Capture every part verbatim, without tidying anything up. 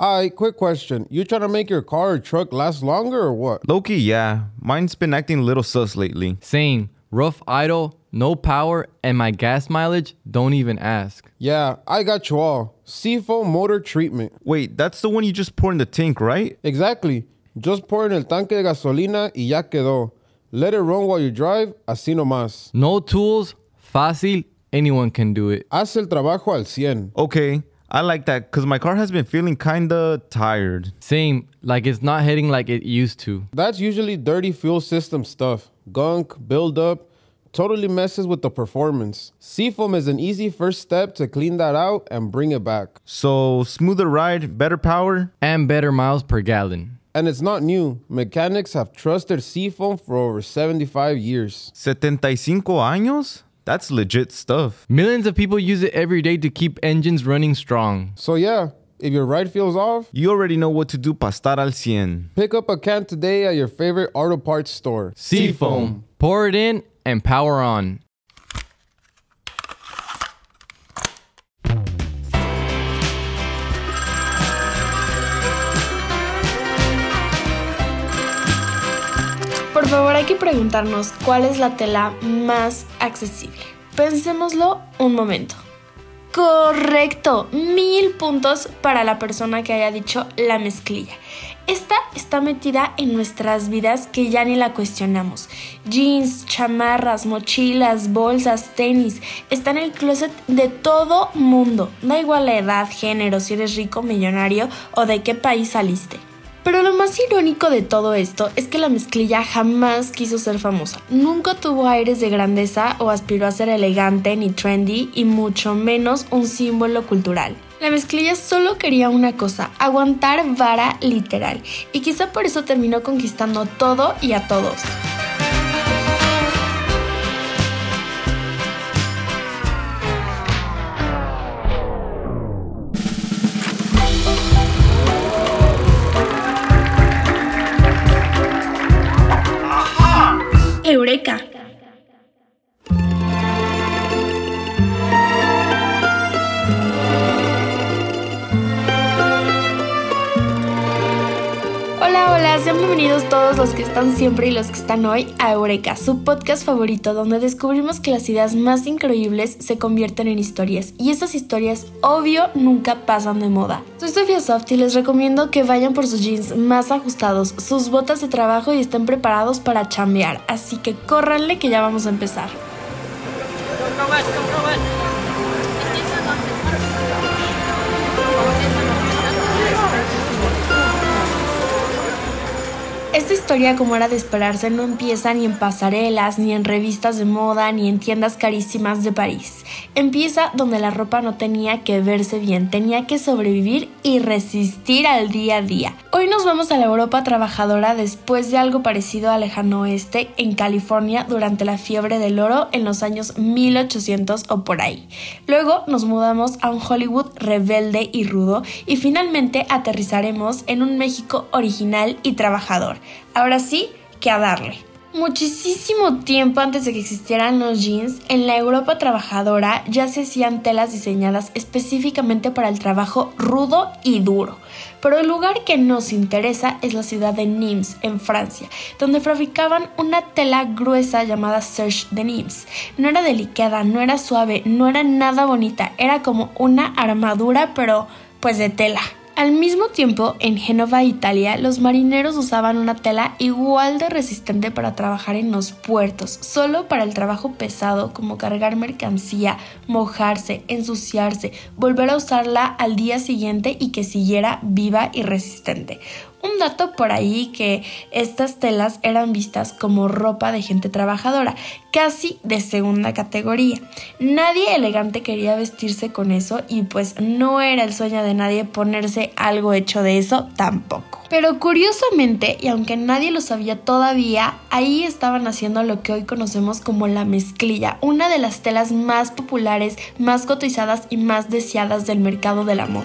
Alright, quick question. You trying to make your car or truck last longer or what? Low-key, yeah. Mine's been acting a little sus lately. Same. Rough idle, no power, and my gas mileage, don't even ask. Yeah, I got you all. Seafoam motor treatment. Wait, that's the one you just pour in the tank, right? Exactly. Just pour in el tanque de gasolina y ya quedó. Let it run while you drive, así nomás. No tools, fácil, anyone can do it. Haz el trabajo al cien. Okay, I like that because my car has been feeling kinda tired. Same, like it's not hitting like it used to. That's usually dirty fuel system stuff. Gunk, buildup, totally messes with the performance. Seafoam is an easy first step to clean that out and bring it back. So, smoother ride, better power? And better miles per gallon. And it's not new. Mechanics have trusted Seafoam for over seventy-five years. setenta y cinco años? That's legit stuff. Millions of people use it every day to keep engines running strong. So yeah, if your ride feels off, you already know what to do para estar al cien. Pick up a can today at your favorite auto parts store. Seafoam. Pour it in and power on. Por favor, hay que preguntarnos cuál es la tela más accesible. Pensémoslo un momento. Correcto, mil puntos para la persona que haya dicho la mezclilla. Esta está metida en nuestras vidas que ya ni la cuestionamos. Jeans, chamarras, mochilas, bolsas, tenis, está en el closet de todo mundo. Da igual la edad, género, si eres rico, millonario o de qué país saliste. Pero lo más irónico de todo esto es que la mezclilla jamás quiso ser famosa. Nunca tuvo aires de grandeza o aspiró a ser elegante ni trendy y mucho menos un símbolo cultural. La mezclilla solo quería una cosa, aguantar vara literal. Y quizá por eso terminó conquistando todo y a todos. ¡Eureka! Hola, hola, sean bienvenidos todos los que están siempre y los que están hoy a Eureka, su podcast favorito donde descubrimos que las ideas más increíbles se convierten en historias y estas historias, obvio, nunca pasan de moda. Soy Sofía Soft y les recomiendo que vayan por sus jeans más ajustados, sus botas de trabajo y estén preparados para chambear, así que córranle que ya vamos a empezar. Esta historia, como era de esperarse, no empieza ni en pasarelas, ni en revistas de moda, ni en tiendas carísimas de París. Empieza donde la ropa no tenía que verse bien, tenía que sobrevivir y resistir al día a día. Hoy nos vamos a la Europa trabajadora después de algo parecido al lejano oeste en California durante la fiebre del oro en los años mil ochocientos o por ahí. Luego nos mudamos a un Hollywood rebelde y rudo y finalmente aterrizaremos en un México original y trabajador. Ahora sí, que a darle. Muchísimo tiempo antes de que existieran los jeans, en la Europa trabajadora ya se hacían telas diseñadas específicamente para el trabajo rudo y duro. Pero el lugar que nos interesa es la ciudad de Nimes, en Francia, donde fabricaban una tela gruesa llamada serge de Nimes. No era delicada, no era suave, no era nada bonita, era como una armadura, pero pues de tela. Al mismo tiempo, en Génova, Italia, los marineros usaban una tela igual de resistente para trabajar en los puertos, solo para el trabajo pesado como cargar mercancía, mojarse, ensuciarse, volver a usarla al día siguiente y que siguiera viva y resistente. Un dato por ahí que estas telas eran vistas como ropa de gente trabajadora, casi de segunda categoría. Nadie elegante quería vestirse con eso y pues no era el sueño de nadie ponerse algo hecho de eso tampoco. Pero curiosamente, y aunque nadie lo sabía todavía, ahí estaban haciendo lo que hoy conocemos como la mezclilla, una de las telas más populares, más cotizadas y más deseadas del mercado de la moda.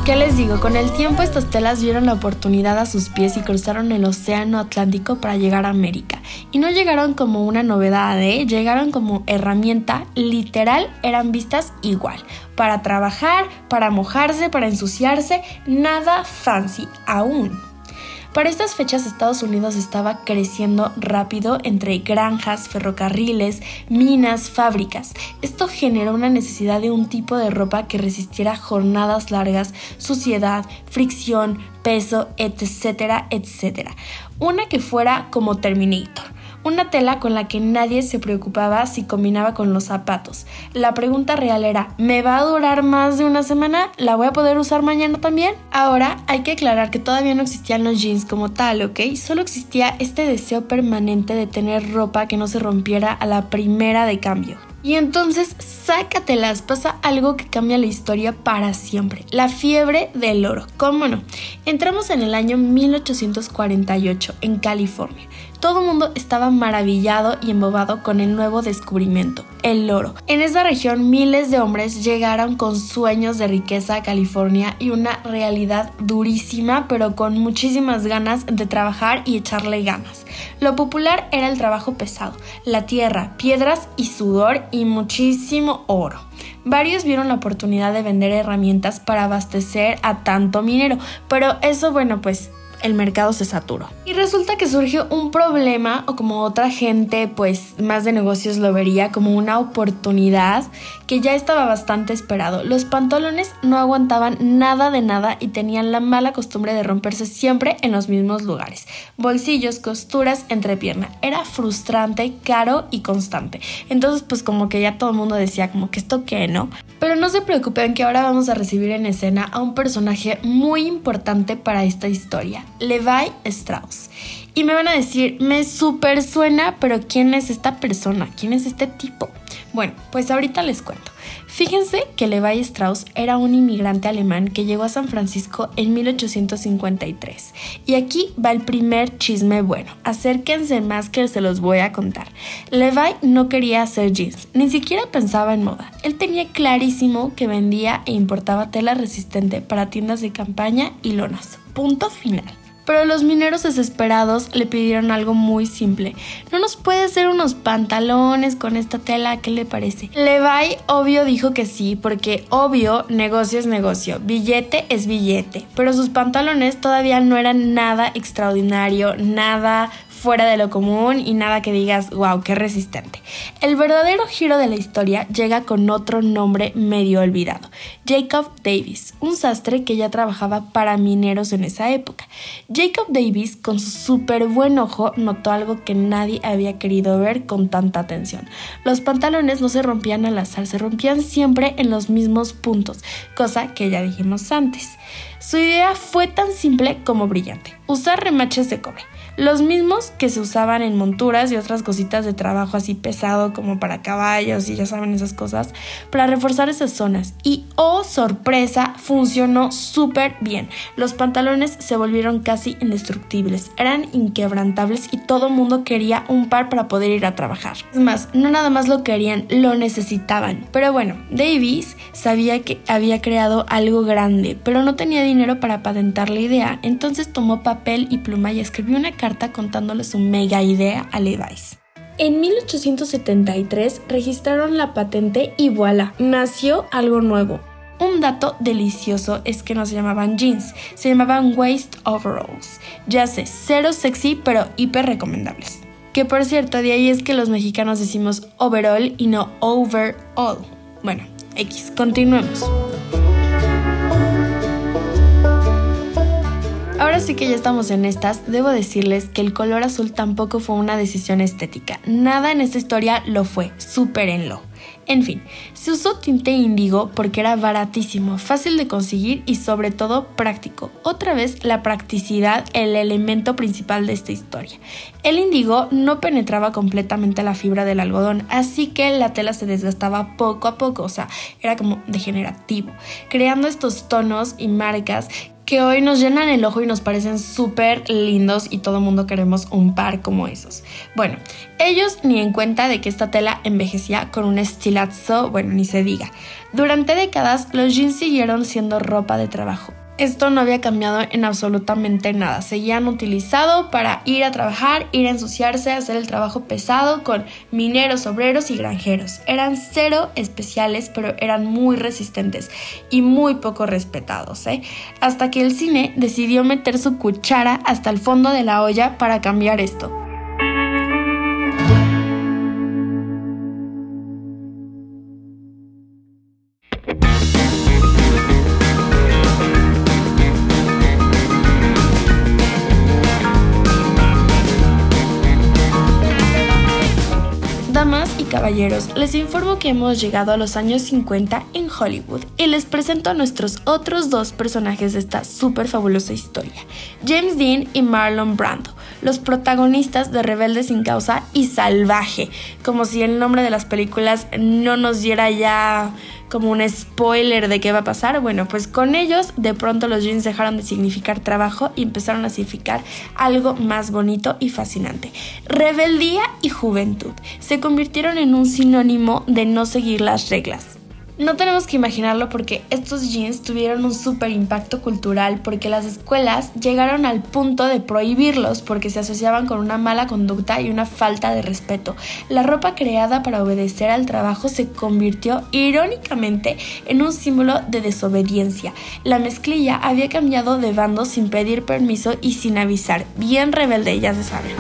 ¿Qué les digo? Con el tiempo estas telas vieron la oportunidad a sus pies y cruzaron el océano Atlántico para llegar a América. Y no llegaron como una novedad, ¿eh? Llegaron como herramienta, literal, eran vistas igual. Para trabajar, para mojarse, para ensuciarse, nada fancy aún. Para estas fechas Estados Unidos estaba creciendo rápido entre granjas, ferrocarriles, minas, fábricas. Esto generó una necesidad de un tipo de ropa que resistiera jornadas largas, suciedad, fricción, peso, etcétera, etcétera. Una que fuera como Terminator. Una tela con la que nadie se preocupaba si combinaba con los zapatos. La pregunta real era, ¿me va a durar más de una semana? ¿La voy a poder usar mañana también? Ahora hay que aclarar que todavía no existían los jeans como tal, ¿ok? Solo existía este deseo permanente de tener ropa que no se rompiera a la primera de cambio. Y entonces, sácatelas, pasa algo que cambia la historia para siempre. La fiebre del oro, ¿cómo no? Entramos en el año mil ochocientos cuarenta y ocho, en California. Todo el mundo estaba maravillado y embobado con el nuevo descubrimiento, el oro. En esa región, miles de hombres llegaron con sueños de riqueza a California y una realidad durísima, pero con muchísimas ganas de trabajar y echarle ganas. Lo popular era el trabajo pesado, la tierra, piedras y sudor y muchísimo oro. Varios vieron la oportunidad de vender herramientas para abastecer a tanto minero, pero eso, bueno, pues el mercado se saturó. Y resulta que surgió un problema, o como otra gente pues más de negocios lo vería, como una oportunidad que ya estaba bastante esperado. Los pantalones no aguantaban nada de nada y tenían la mala costumbre de romperse siempre en los mismos lugares. Bolsillos, costuras, entrepierna. Era frustrante, caro y constante. Entonces pues como que ya todo el mundo decía como que esto qué, ¿no? Pero no se preocupen que ahora vamos a recibir en escena a un personaje muy importante para esta historia. Levi Strauss. Y me van a decir, me súper suena, pero ¿quién es esta persona? ¿Quién es este tipo? Bueno, pues ahorita les cuento. Fíjense que Levi Strauss era un inmigrante alemán que llegó a San Francisco en mil ochocientos cincuenta y tres. Y aquí va el primer chisme bueno. Acérquense más que se los voy a contar. Levi no quería hacer jeans, ni siquiera pensaba en moda. Él tenía clarísimo que vendía e importaba tela resistente para tiendas de campaña y lonas. Punto final. Pero los mineros desesperados le pidieron algo muy simple. ¿No nos puede hacer unos pantalones con esta tela? ¿Qué le parece? Levi obvio dijo que sí, porque obvio negocio es negocio, billete es billete. Pero sus pantalones todavía no eran nada extraordinario, nada fuera de lo común y nada que digas, wow, qué resistente. El verdadero giro de la historia llega con otro nombre medio olvidado, Jacob Davis, un sastre que ya trabajaba para mineros en esa época. Jacob Davis, con su súper buen ojo, notó algo que nadie había querido ver con tanta atención. Los pantalones no se rompían al azar, se rompían siempre en los mismos puntos, cosa que ya dijimos antes. Su idea fue tan simple como brillante, usar remaches de cobre. Los mismos que se usaban en monturas y otras cositas de trabajo así pesado como para caballos y ya saben esas cosas, para reforzar esas zonas. Y oh sorpresa, funcionó súper bien. Los pantalones se volvieron casi indestructibles, eran inquebrantables y todo el mundo quería un par para poder ir a trabajar. Es más, no nada más lo querían, lo necesitaban. Pero bueno, Davis sabía que había creado algo grande, pero no tenía dinero para patentar la idea, entonces tomó papel y pluma y escribió una carta contándole su mega idea a Levi's. En mil ochocientos setenta y tres registraron la patente y voilà, nació algo nuevo. Un dato delicioso es que no se llamaban jeans, se llamaban waist overalls. Ya sé, cero sexy, pero hiper recomendables. Que por cierto, de ahí es que los mexicanos decimos overall y no overall. Bueno, X, continuemos. Ahora sí que ya estamos en estas, debo decirles que el color azul tampoco fue una decisión estética. Nada en esta historia lo fue, supérenlo. En fin, se usó tinte índigo porque era baratísimo, fácil de conseguir y sobre todo práctico. Otra vez la practicidad, el elemento principal de esta historia. El índigo no penetraba completamente la fibra del algodón, así que la tela se desgastaba poco a poco, o sea, era como degenerativo, creando estos tonos y marcas que hoy nos llenan el ojo y nos parecen súper lindos y todo el mundo queremos un par como esos. Bueno, ellos ni en cuenta de que esta tela envejecía con un estilazo, bueno, ni se diga. Durante décadas, los jeans siguieron siendo ropa de trabajo. esto no había cambiado en absolutamente nada. Seguían utilizado para ir a trabajar, ir a ensuciarse, hacer el trabajo pesado con mineros, obreros y granjeros. Eran cero especiales, pero eran muy resistentes y muy poco respetados, ¿eh? Hasta que el cine decidió meter su cuchara hasta el fondo de la olla para cambiar esto. Damas y caballeros, les informo que hemos llegado a los años cincuenta en Hollywood y les presento a nuestros otros dos personajes de esta súper fabulosa historia, James Dean y Marlon Brando, los protagonistas de Rebelde sin Causa y Salvaje, como si el nombre de las películas no nos diera ya como un spoiler de qué va a pasar. Bueno, pues con ellos de pronto los jeans dejaron de significar trabajo y empezaron a significar algo más bonito y fascinante. Rebeldía y juventud se convirtieron en un sinónimo de no seguir las reglas. No tenemos que imaginarlo porque estos jeans tuvieron un súper impacto cultural porque las escuelas llegaron al punto de prohibirlos porque se asociaban con una mala conducta y una falta de respeto. La ropa creada para obedecer al trabajo se convirtió irónicamente en un símbolo de desobediencia. La mezclilla había cambiado de bando sin pedir permiso y sin avisar. Bien rebelde, ya se sabe.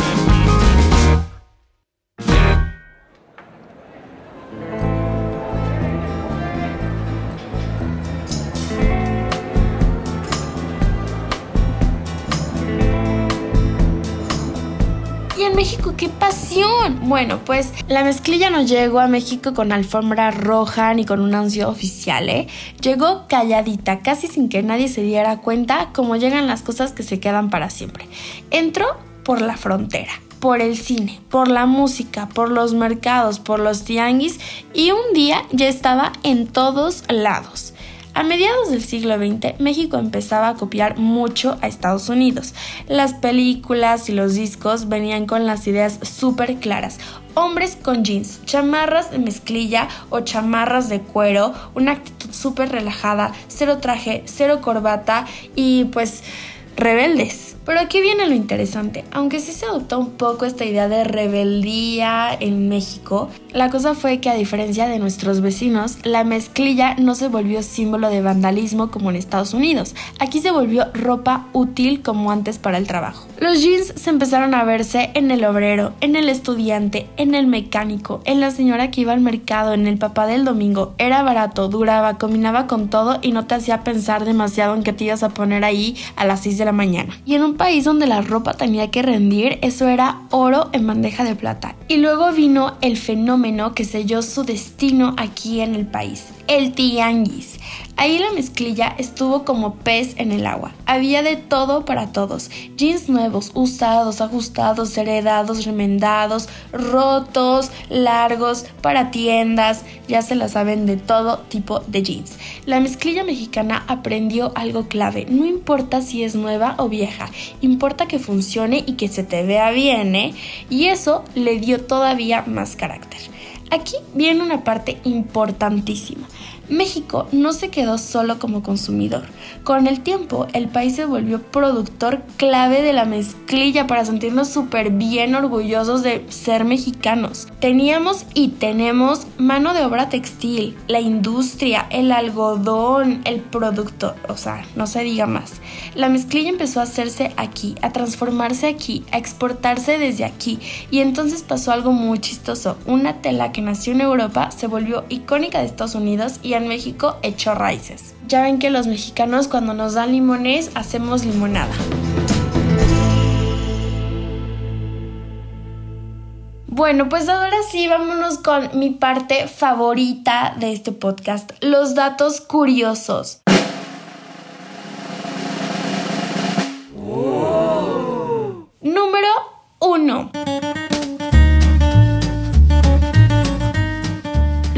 México, ¡qué pasión! Bueno, pues la mezclilla no llegó a México con alfombra roja ni con un anuncio oficial, ¿eh? Llegó calladita, casi sin que nadie se diera cuenta, como llegan las cosas que se quedan para siempre. Entró por la frontera, por el cine, por la música, por los mercados, por los tianguis y un día ya estaba en todos lados. A mediados del siglo veinte, México empezaba a copiar mucho a Estados Unidos. Las películas y los discos venían con las ideas súper claras. Hombres con jeans, chamarras de mezclilla o chamarras de cuero, una actitud súper relajada, cero traje, cero corbata y pues rebeldes. Pero aquí viene lo interesante. Aunque sí se adoptó un poco esta idea de rebeldía en México, la cosa fue que a diferencia de nuestros vecinos, la mezclilla no se volvió símbolo de vandalismo como en Estados Unidos. Aquí se volvió ropa útil como antes para el trabajo. Los jeans se empezaron a verse en el obrero, en el estudiante, en el mecánico, en la señora que iba al mercado, en el papá del domingo. Era barato, duraba, combinaba con todo y no te hacía pensar demasiado en qué te ibas a poner ahí a las seis de la mañana. Y en un país donde la ropa tenía que rendir, eso era oro en bandeja de plata. Y luego vino el fenómeno que selló su destino aquí en el país, el tianguis. Ahí la mezclilla estuvo como pez en el agua. Había de todo para todos. Jeans nuevos, usados, ajustados, heredados, remendados, rotos, largos, para tiendas. Ya se la saben, de todo tipo de jeans. La mezclilla mexicana aprendió algo clave. No importa si es nueva o vieja. Importa que funcione y que se te vea bien, ¿eh? Y eso le dio todavía más carácter. Aquí viene una parte importantísima. México no se quedó solo como consumidor. Con el tiempo, el país se volvió productor clave de la mezclilla para sentirnos súper bien orgullosos de ser mexicanos. Teníamos y tenemos mano de obra textil, la industria, el algodón, el producto, o sea, no se diga más. La mezclilla empezó a hacerse aquí, a transformarse aquí, a exportarse desde aquí. Y entonces pasó algo muy chistoso. Una tela que nació en Europa se volvió icónica de Estados Unidos y en México echó raíces. Ya ven que los mexicanos cuando nos dan limones hacemos limonada. Bueno, pues ahora sí, vámonos con mi parte favorita de este podcast, los datos curiosos. Oh. Número uno.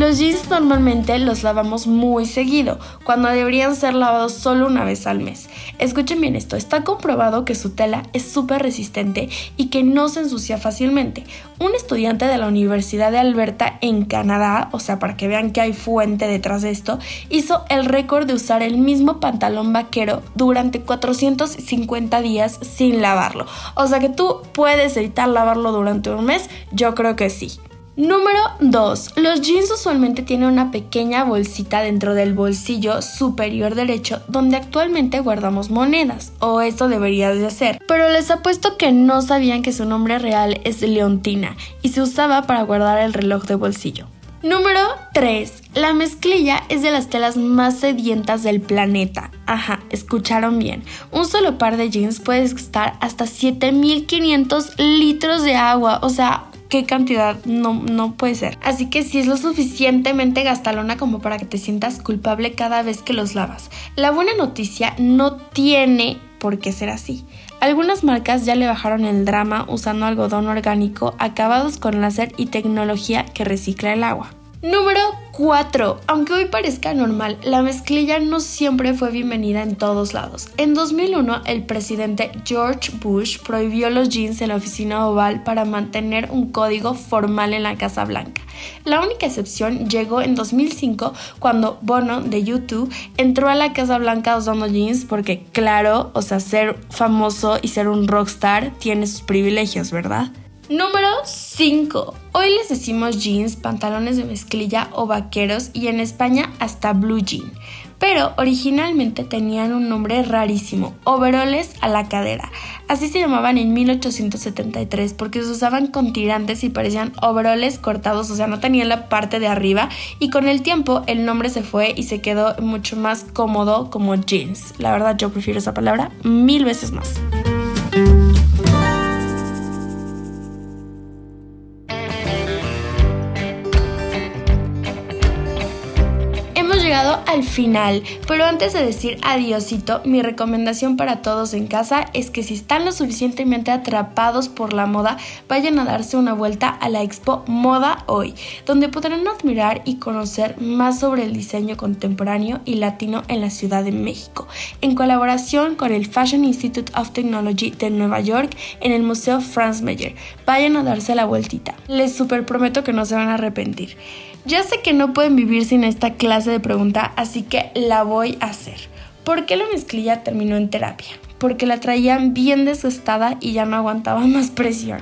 Los jeans normalmente los lavamos muy seguido, cuando deberían ser lavados solo una vez al mes. Escuchen bien esto, está comprobado que su tela es súper resistente y que no se ensucia fácilmente. Un estudiante de la Universidad de Alberta en Canadá, o sea, para que vean que hay fuente detrás de esto, hizo el récord de usar el mismo pantalón vaquero durante cuatrocientos cincuenta días sin lavarlo. O sea que tú puedes evitar lavarlo durante un mes, yo creo que sí. Número dos. Los jeans usualmente tienen una pequeña bolsita dentro del bolsillo superior derecho donde actualmente guardamos monedas, o eso debería de ser. Pero les apuesto que no sabían que su nombre real es Leontina y se usaba para guardar el reloj de bolsillo. Número tres. La mezclilla es de las telas más sedientas del planeta. Ajá, escucharon bien. Un solo par de jeans puede gastar hasta siete mil quinientos litros de agua, o sea... ¿Qué cantidad? No, no puede ser. Así que sí es lo suficientemente gastalona como para que te sientas culpable cada vez que los lavas. La buena noticia no tiene por qué ser así. Algunas marcas ya le bajaron el drama usando algodón orgánico, acabados con láser y tecnología que recicla el agua. Número cuatro. Aunque hoy parezca normal, la mezclilla no siempre fue bienvenida en todos lados. En dos mil uno, el presidente George Bush prohibió los jeans en la oficina oval para mantener un código formal en la Casa Blanca. La única excepción llegó en dos mil cinco, cuando Bono de YouTube entró a la Casa Blanca usando jeans porque, claro, o sea, ser famoso y ser un rockstar tiene sus privilegios, ¿verdad? Número cinco. Hoy les decimos jeans, pantalones de mezclilla o vaqueros y en España hasta blue jean. Pero originalmente tenían un nombre rarísimo, overoles a la cadera. Así se llamaban en mil ochocientos setenta y tres porque se usaban con tirantes y parecían overoles cortados, o sea, no tenían la parte de arriba, y con el tiempo el nombre se fue y se quedó mucho más cómodo como jeans. La verdad yo prefiero esa palabra mil veces más. Llegado al final, pero antes de decir adiosito, mi recomendación para todos en casa es que si están lo suficientemente atrapados por la moda, vayan a darse una vuelta a la Expo Moda Hoy, donde podrán admirar y conocer más sobre el diseño contemporáneo y latino en la Ciudad de México, en colaboración con el Fashion Institute of Technology de Nueva York en el Museo Franz Mayer. Vayan a darse la vueltita, les super prometo que no se van a arrepentir. Ya sé que no pueden vivir sin esta clase de pregunta, así que la voy a hacer. ¿Por qué la mezclilla terminó en terapia? Porque la traían bien desgastada y ya no aguantaba más presión.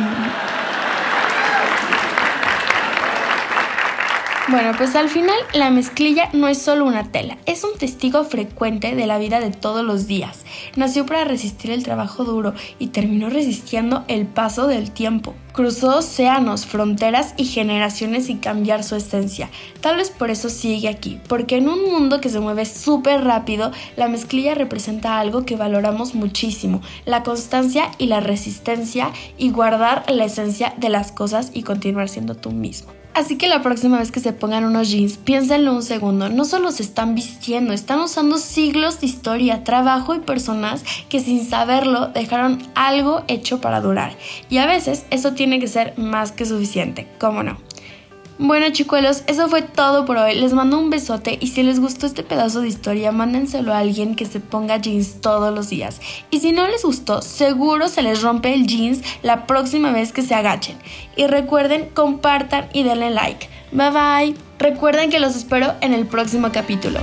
Bueno, pues al final la mezclilla no es solo una tela, es un testigo frecuente de la vida de todos los días. Nació para resistir el trabajo duro y terminó resistiendo el paso del tiempo. Cruzó océanos, fronteras y generaciones sin cambiar su esencia. Tal vez por eso sigue aquí, porque en un mundo que se mueve súper rápido, la mezclilla representa algo que valoramos muchísimo, la constancia y la resistencia, y guardar la esencia de las cosas y continuar siendo tú mismo. Así que la próxima vez que se pongan unos jeans, piénsenlo un segundo, no solo se están vistiendo, están usando siglos de historia, trabajo y personas que sin saberlo dejaron algo hecho para durar. Y a veces eso tiene que ser más que suficiente, ¿cómo no? Bueno, chicuelos, eso fue todo por hoy. Les mando un besote y si les gustó este pedazo de historia, mándenselo a alguien que se ponga jeans todos los días. Y si no les gustó, seguro se les rompe el jeans la próxima vez que se agachen. Y recuerden, compartan y denle like. Bye bye. Recuerden que los espero en el próximo capítulo.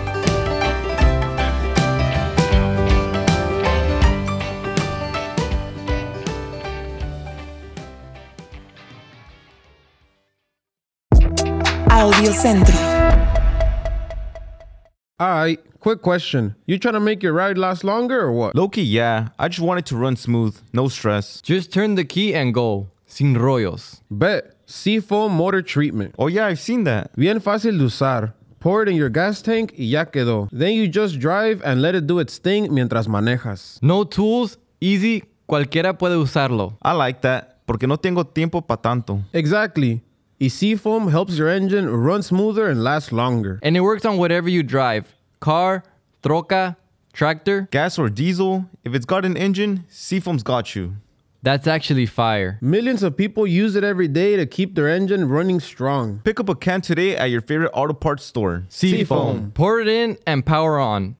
Audiocentro. Alright, quick question. You trying to make your ride last longer or what? Low-key, yeah. I just want it to run smooth. No stress. Just turn the key and go. Sin rollos. Bet. Seafoam Motor Treatment. Oh, yeah, I've seen that. Bien fácil de usar. Pour it in your gas tank y ya quedó. Then you just drive and let it do its thing mientras manejas. No tools, easy, cualquiera puede usarlo. I like that, porque no tengo tiempo pa' tanto. Exactly. Y Seafoam helps your engine run smoother and last longer. And it works on whatever you drive. Car, troca, tractor. Gas or diesel, if it's got an engine, Seafoam's got you. That's actually fire. Millions of people use it every day to keep their engine running strong. Pick up a can today at your favorite auto parts store. Seafoam. Pour it in and power on.